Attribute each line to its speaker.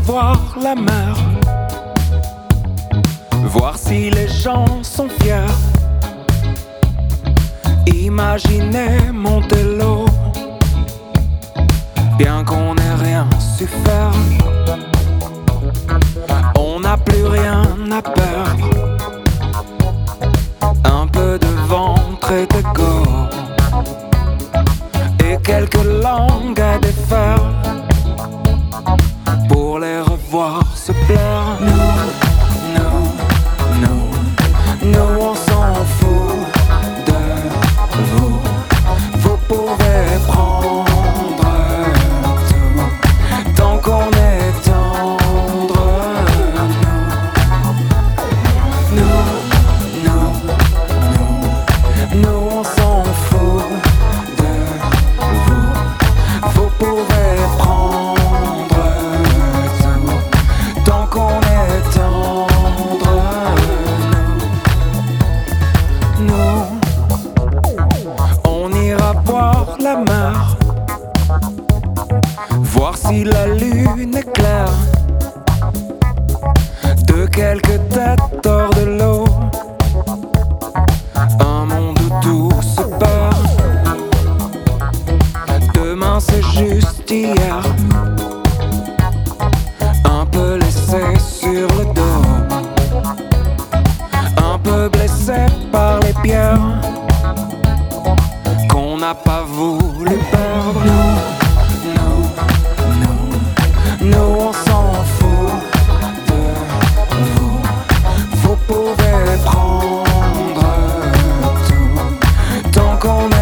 Speaker 1: voir la mer, voir si les gens sont fiers. Imaginez monter l'eau, bien qu'on n'ait rien su faire. On n'a plus rien à perdre, un peu de ventre et d'ego, et quelques langues à défaire, pour les revoir se plaire. Nous on s'en fout de vous. Vous pouvez prendre tout, tant qu'on est tendre. Nous on s'en fout de vous. Vous pouvez prendre tout, tant qu'on est tendre. Nous, on ira boire la mer, voir si la lune est claire. De quelques têtes hors de l'eau, un monde où tout se perd. Demain c'est juste hier, un peu laissé sur le dos, un peu blessé par les pierres qu'on n'a pas voulu perdre. Nous on s'en fout de vous. Vous pouvez prendre tout, tant qu'on